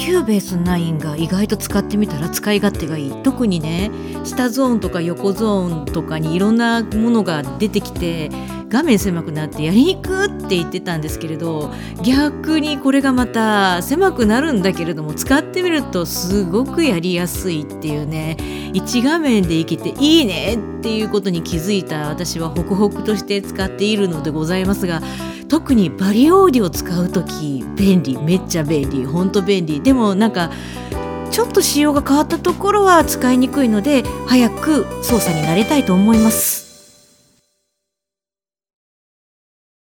キューベース9が意外と使ってみたら使い勝手がいい。特にね、下ゾーンとか横ゾーンとかにいろんなものが出てきて画面狭くなってやりにくって言ってたんですけれど、逆にこれがまた狭くなるんだけれども使ってみるとすごくやりやすいっていうね、一画面でいけていいねっていうことに気づいた私はホクホクとして使っているのでございますが、特にバリオーディを使うとき便利、めっちゃ便利、ほんと便利。でもなんかちょっと仕様が変わったところは使いにくいので、早く操作に慣れたいと思います。